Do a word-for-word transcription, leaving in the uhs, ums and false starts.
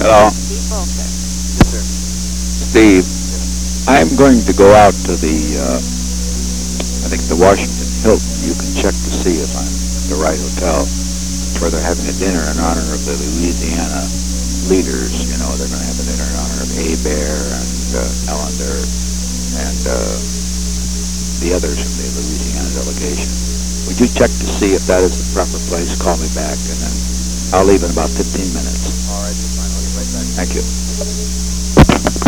Hello. Yes, sir. Steve, I'm going to go out to the, uh, I think the Washington Hilton. You can check to see if I'm at the right hotel, where they're having a dinner in honor of the Louisiana leaders. You know, they're going to have a dinner in honor of Hebert and uh, Ellender and uh, the others from the Louisiana delegation. Would you check to see if that is the proper place? Call me back, and then I'll leave in about fifteen minutes. All right, that's fine. I'll get right back. Thank you.